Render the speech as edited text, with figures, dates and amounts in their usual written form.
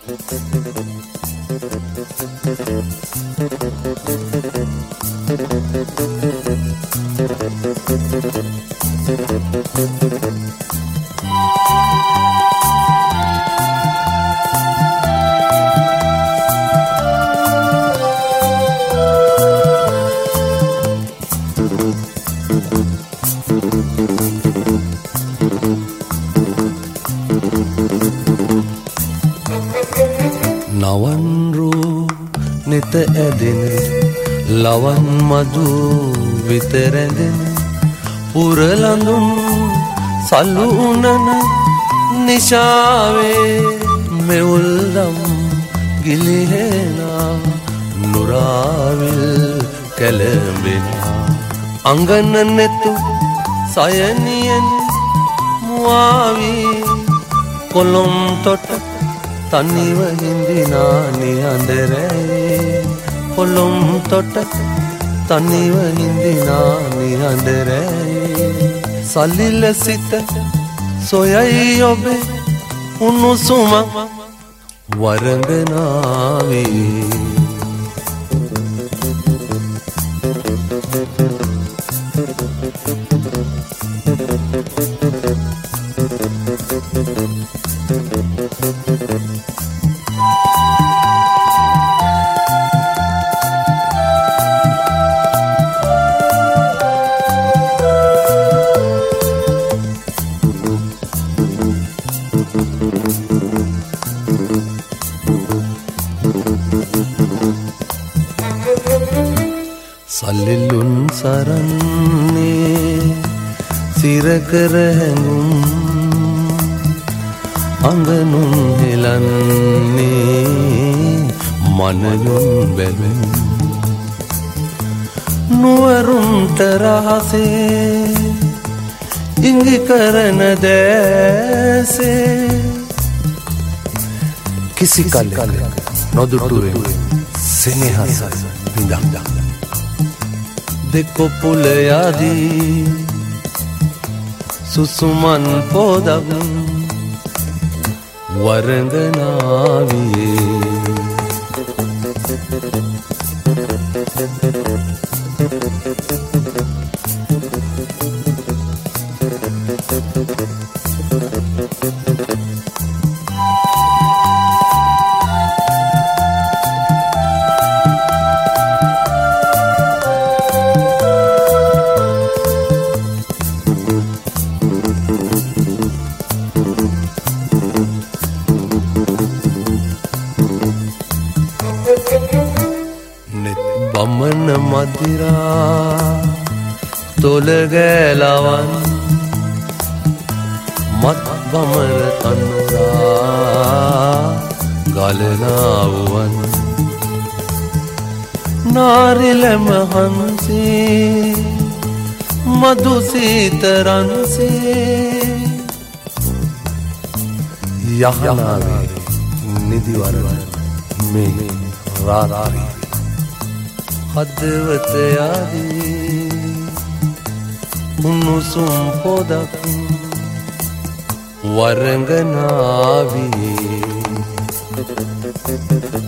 නිත ඇදෙන ලවන් මදු විතරැඳෙන පුරලඳුන් සල්ලු උනන නිශාවේ මෙවුල්දම් ගිලිහෙනා නුරාවිල් කැළඹෙනා අංගන නෙතු සයනියෙන් මුවාවී කොළොම් තොට තනිව හිඳිනා නිහඬරේ කොළොම් තොට තනිව හිඳිනා නිහඬරේ සලිල සිත සොයයි ඔබේ උණුසුම වරඟනාවේ සල්ලිලුන් සරන්නේ සිරකර හැඟුම් අඟනුම් හෙලන්නේ මනයුන් බැලුම් නුවරුන්ට රහසේ ඉඟි කරන දැසේ කිසි කල්ලක නොදුටුවෙන් සෙනෙහස විඳක් දෙකොපුල යදී සුසුමන් පොදක් වරඟනාවියේ බමන මදිරා තොලගෑලවන් මත් බමර අනුරා ගලනාවුවන් නාරිලම හන්සේ මදුසීතරන්සේ යහනාවේ නිදිවරවන මේ රාරාරී හදවත යදී උණුසුම් පොදක් වරඟනාවියේ